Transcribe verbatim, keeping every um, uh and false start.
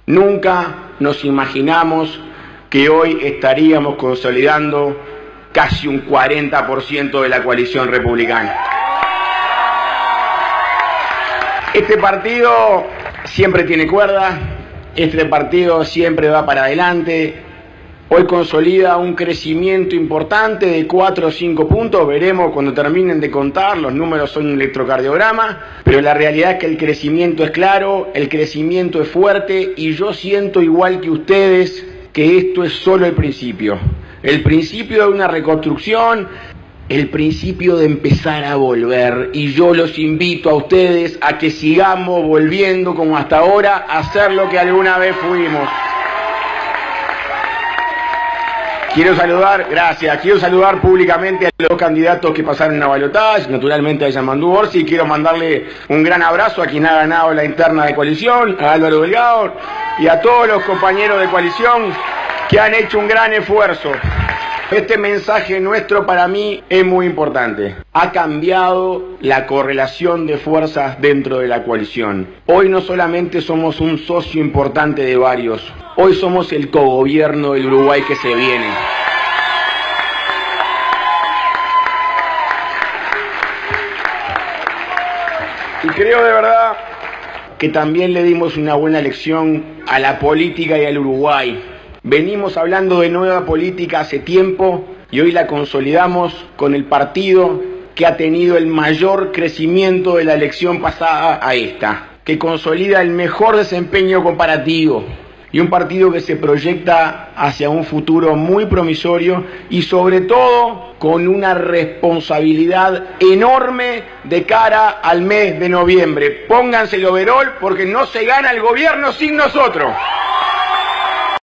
Nunca nos imaginamos que hoy estaríamos consolidando casi un cuarenta por ciento de la coalición republicana. Este partido siempre tiene cuerda, este partido siempre va para adelante. Hoy consolida un crecimiento importante de cuatro o cinco puntos, veremos cuando terminen de contar, los números son un electrocardiograma, pero la realidad es que el crecimiento es claro, el crecimiento es fuerte y yo siento igual que ustedes que esto es solo el principio, el principio de una reconstrucción, el principio de empezar a volver, y yo los invito a ustedes a que sigamos volviendo como hasta ahora a ser lo que alguna vez fuimos. Quiero saludar, gracias, quiero saludar públicamente a los candidatos que pasaron a balotaje, naturalmente a Yamandú Orsi, y quiero mandarle un gran abrazo a quien ha ganado la interna de coalición, a Álvaro Delgado, y a todos los compañeros de coalición que han hecho un gran esfuerzo. Este mensaje nuestro para mí es muy importante. Ha cambiado la correlación de fuerzas dentro de la coalición. Hoy no solamente somos un socio importante de varios, hoy somos el cogobierno del Uruguay que se viene. Y creo de verdad que también le dimos una buena lección a la política y al Uruguay. Venimos hablando de nueva política hace tiempo y hoy la consolidamos con el partido que ha tenido el mayor crecimiento de la elección pasada a esta, que consolida el mejor desempeño comparativo y un partido que se proyecta hacia un futuro muy promisorio y sobre todo con una responsabilidad enorme de cara al mes de noviembre. Pónganse el overol porque no se gana el gobierno sin nosotros.